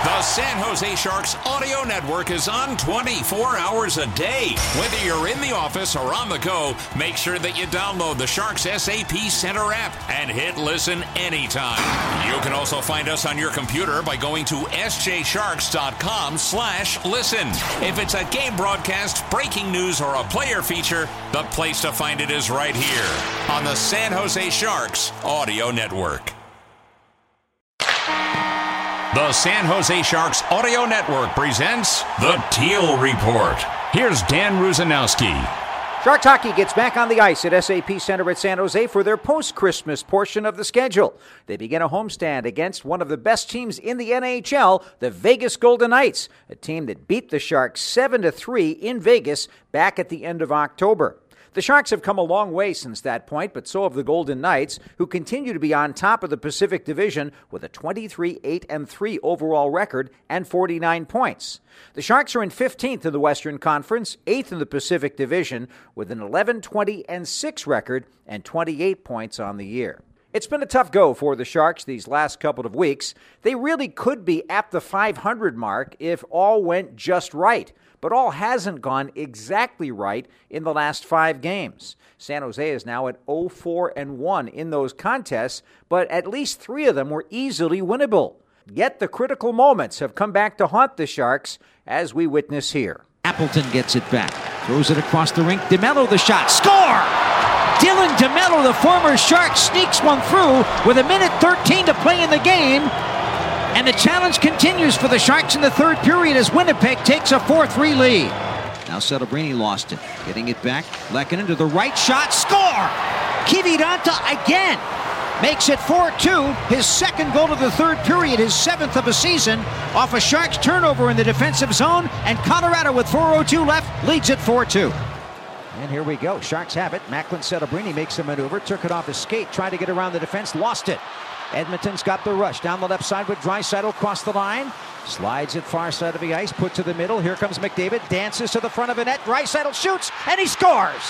The San Jose Sharks Audio Network is on 24 hours a day. Whether you're in the office or on the go, make sure that you download the Sharks SAP Center app and hit listen anytime. You can also find us on your computer by going to sjsharks.com/listen. If it's a game broadcast, breaking news, or a player feature, the place to find it is right here on the San Jose Sharks Audio Network. The San Jose Sharks Audio Network presents the Teal Report. Here's Dan Rusanowski. Sharks hockey gets back on the ice at SAP Center at San Jose for their post-Christmas portion of the schedule. They begin a homestand against one of the best teams in the NHL, the Vegas Golden Knights, a team that beat the Sharks 7-3 in Vegas back at the end of October. The Sharks have come a long way since that point, but so have the Golden Knights, who continue to be on top of the Pacific Division with a 23-8-3 overall record and 49 points. The Sharks are in 15th in the Western Conference, 8th in the Pacific Division, with an 11-20-6 record and 28 points on the year. It's been a tough go for the Sharks these last couple of weeks. They really could be at the 500 mark if all went just right. But all hasn't gone exactly right in the last 5 games. San Jose is now at 0-4-1 in those contests, but at least 3 of them were easily winnable. Yet the critical moments have come back to haunt the Sharks, as we witness here. Appleton gets it back, throws it across the rink. DeMello the shot, score! Dylan DeMello, the former Shark, sneaks one through with 1:13 to play in the game. And the challenge continues for the Sharks in the third period as Winnipeg takes a 4-3 lead. Now Celebrini lost it. Getting it back. Lehkonen to the right shot. Score! Kiviranta again makes it 4-2. His second goal of the third period, his 7th of the season, off a Sharks turnover in the defensive zone. And Colorado, with 4:02 left, leads it 4-2. And here we go. Sharks have it. Macklin Celebrini makes a maneuver. Took it off his skate. Tried to get around the defense. Lost it. Edmonton's got the rush down the left side with Draisaitl across the line. Slides it far side of the ice, put to the middle. Here comes McDavid, dances to the front of the net. Draisaitl shoots, and he scores.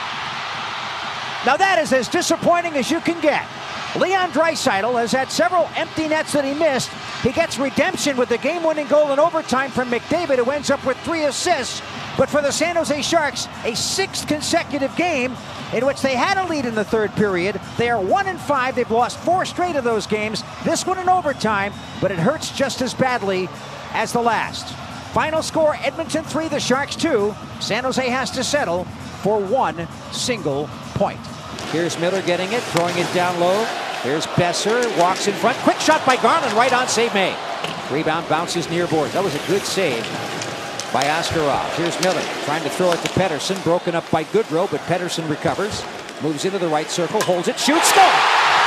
Now that is as disappointing as you can get. Leon Draisaitl has had several empty nets that he missed. He gets redemption with the game-winning goal in overtime from McDavid, who ends up with 3 assists. But for the San Jose Sharks, a 6th consecutive game in which they had a lead in the third period. They are 1-5. They've lost 4 straight of those games. This one in overtime, but it hurts just as badly as the last. Final score, Edmonton 3, the Sharks 2. San Jose has to settle for 1 single point. Here's Miller getting it, throwing it down low. Here's Besser, walks in front. Quick shot by Garland, right on, save made. Rebound bounces near boards. That was a good save by Askarov. Here's Miller trying to throw it to Pettersson. Broken up by Goodrow, but Pettersson recovers. Moves into the right circle, holds it, shoots, score!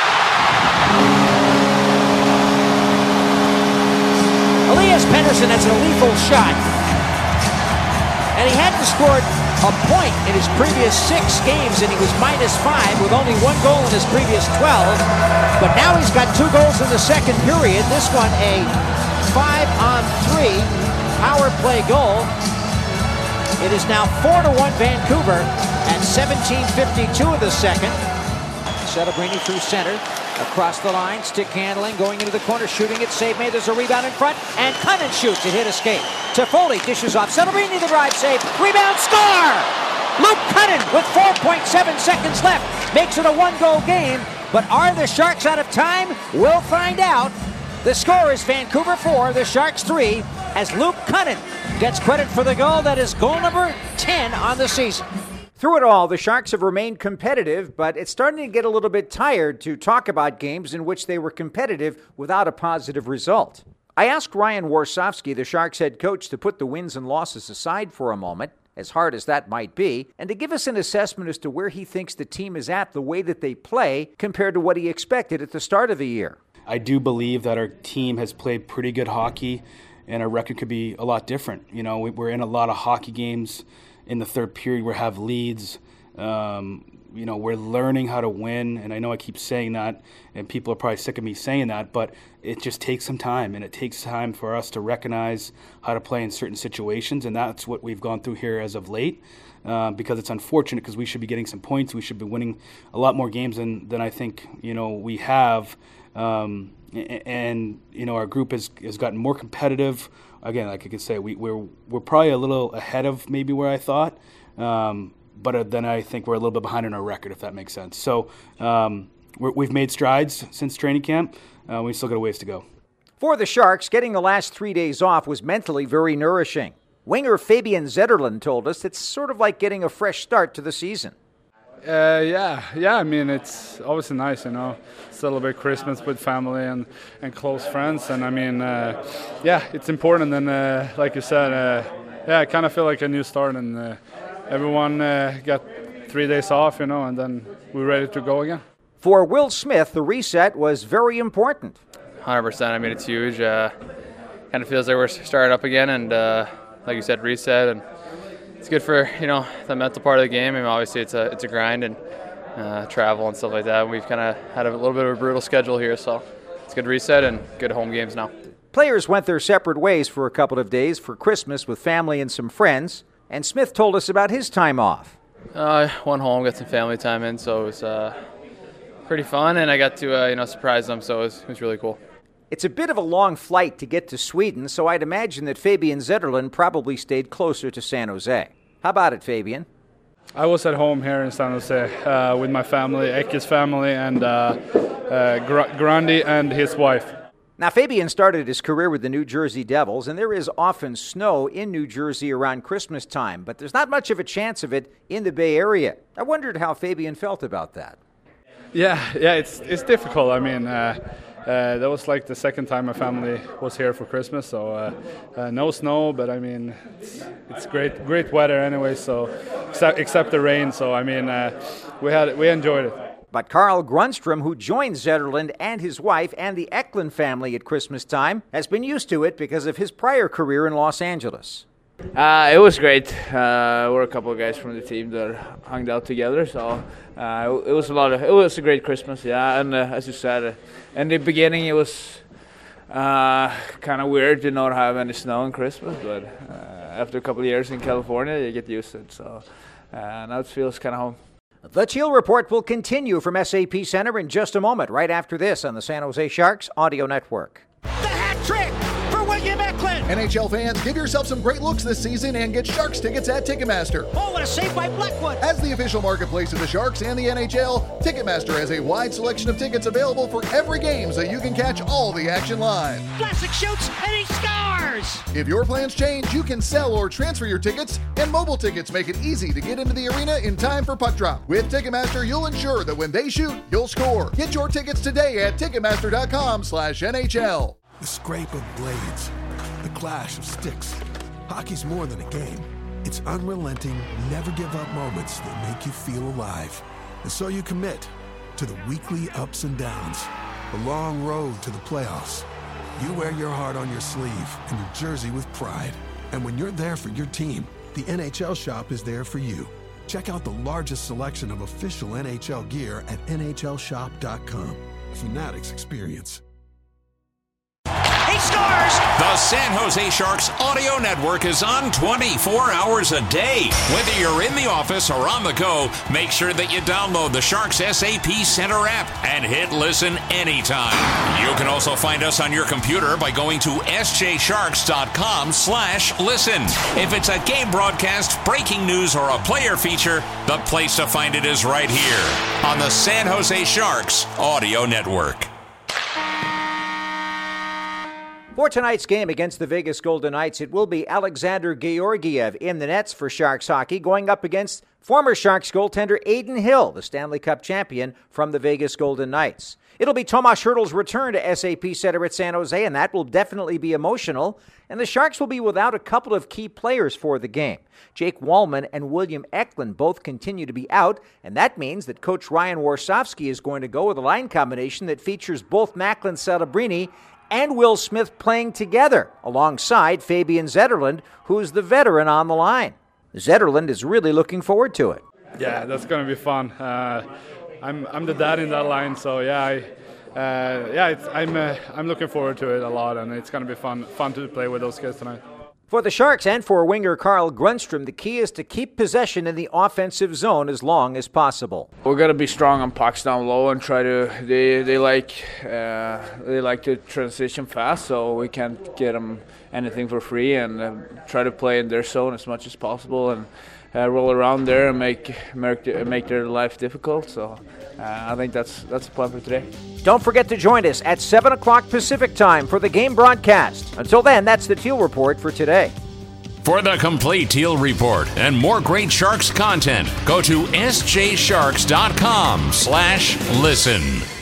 Elias Pettersson has a lethal shot. And he hadn't scored a point in his previous 6 games, and he was -5 with only 1 goal in his previous 12. But now he's got 2 goals in the second period. This one a 5-on-3 power play goal. It is now 4-1 Vancouver at 17:52 of the second. Celebrini through center, across the line, stick handling, going into the corner, shooting it, save made. There's a rebound in front, and Cunnin shoots. It hit escape. Toffoli dishes off. Celebrini the drive, save, rebound, score! Luke Cunnin with 4.7 seconds left makes it a 1-goal game. But are the Sharks out of time? We'll find out. The score is Vancouver 4, the Sharks 3, as Luke Cunnin gets credit for the goal. That is goal number 10 on the season. Through it all, the Sharks have remained competitive, but it's starting to get a little bit tired to talk about games in which they were competitive without a positive result. I asked Ryan Warsofsky, the Sharks head coach, to put the wins and losses aside for a moment, as hard as that might be, and to give us an assessment as to where he thinks the team is at, the way that they play, compared to what he expected at the start of the year. I do believe that our team has played pretty good hockey, and our record could be a lot different. You know, we're in a lot of hockey games in the third period. We have leads. You know, we're learning how to win, and I know I keep saying that, and people are probably sick of me saying that, but it just takes some time, and it takes time for us to recognize how to play in certain situations, and that's what we've gone through here as of late, because it's unfortunate because we should be getting some points. We should be winning a lot more games than I think, you know, we have. And our group has gotten more competitive. Again, like I could say, we're probably a little ahead of maybe where I thought, but then I think we're a little bit behind in our record, if that makes sense. So we've made strides since training camp. We still got a ways to go. For the Sharks, getting the last 3 days off was mentally very nourishing. Winger Fabian Zetterlund told us it's sort of like getting a fresh start to the season. Yeah. I mean, it's obviously nice, celebrate Christmas with family and close friends. And I mean, it's important. And like you said, I kind of feel like a new start. And everyone got 3 days off, and then we're ready to go again. For Will Smith, the reset was very important. 100%. I mean, it's huge. Kind of feels like we're starting up again, and like you said, reset, and it's good for the mental part of the game. I mean, obviously it's a grind and travel and stuff like that. We've kind of had a little bit of a brutal schedule here, so it's good reset and good home games now. Players went their separate ways for a couple of days for Christmas with family and some friends, and Smith told us about his time off. I went home, got some family time in, so it was pretty fun, and I got to surprise them, so it was really cool. It's a bit of a long flight to get to Sweden, so I'd imagine that Fabian Zetterlund probably stayed closer to San Jose. How about it, Fabian? I was at home here in San Jose with my family, Ekke's family, and Grandi and his wife. Now, Fabian started his career with the New Jersey Devils, and there is often snow in New Jersey around Christmas time, but there's not much of a chance of it in the Bay Area. I wondered how Fabian felt about that. Yeah, it's difficult. I mean, that was like the second time my family was here for Christmas, so no snow, but I mean, it's great weather anyway, so except the rain, so I mean, we enjoyed it. But Carl Grunstrom, who joined Zetterlund and his wife and the Eklund family at Christmas time, has been used to it because of his prior career in Los Angeles. It was great. We're a couple of guys from the team that hung out together, so it was a great Christmas, yeah. And as you said, in the beginning it was kind of weird to not have any snow on Christmas, but after a couple of years in California, you get used to it. So now it feels kind of home. The Teal Report will continue from SAP Center in just a moment, right after this on the San Jose Sharks Audio Network. The hat trick for William Eklund. NHL fans, give yourself some great looks this season and get Sharks tickets at Ticketmaster. Oh, what a save by Blackwood. As the official marketplace of the Sharks and the NHL, Ticketmaster has a wide selection of tickets available for every game so you can catch all the action live. Vlasic shoots and he scores. If your plans change, you can sell or transfer your tickets, and mobile tickets make it easy to get into the arena in time for puck drop. With Ticketmaster, you'll ensure that when they shoot, you'll score. Get your tickets today at Ticketmaster.com/NHL. The scrape of blades, the clash of sticks. Hockey's more than a game. It's unrelenting, never give up moments that make you feel alive. And so you commit to the weekly ups and downs, the long road to the playoffs. You wear your heart on your sleeve and your jersey with pride. And when you're there for your team, the NHL Shop is there for you. Check out the largest selection of official NHL gear at NHLShop.com. Fanatics experience. He scores! The San Jose Sharks Audio Network is on 24 hours a day. Whether you're in the office or on the go, make sure that you download the Sharks SAP Center app and hit listen anytime. You can also find us on your computer by going to sjsharks.com/listen. If it's a game broadcast, breaking news, or a player feature, the place to find it is right here on the San Jose Sharks Audio Network. For tonight's game against the Vegas Golden Knights, it will be Alexander Georgiev in the nets for Sharks hockey, going up against former Sharks goaltender Adin Hill, the Stanley Cup champion from the Vegas Golden Knights. It'll be Tomas Hertl's return to SAP Center at San Jose, and that will definitely be emotional. And the Sharks will be without a couple of key players for the game. Jake Wallman and William Eklund both continue to be out, and that means that Coach Ryan Warsofsky is going to go with a line combination that features both Macklin Celebrini and Will Smith playing together alongside Fabian Zetterlund, who's the veteran on the line. Zetterlund is really looking forward to it. Yeah, that's going to be fun. I'm the dad in that line, so I'm looking forward to it a lot, and it's going to be fun to play with those guys tonight. For the Sharks and for winger Carl Grundstrom, the key is to keep possession in the offensive zone as long as possible. We're gonna be strong on pucks down low and try to. They like to transition fast, so we can't get them anything for free, and try to play in their zone as much as possible and roll around there and make their life difficult. So I think that's the plan for today. Don't forget to join us at 7 o'clock Pacific time for the game broadcast. Until then, that's the Teal Report for today. For the complete Teal Report and more great Sharks content, go to sjsharks.com/listen.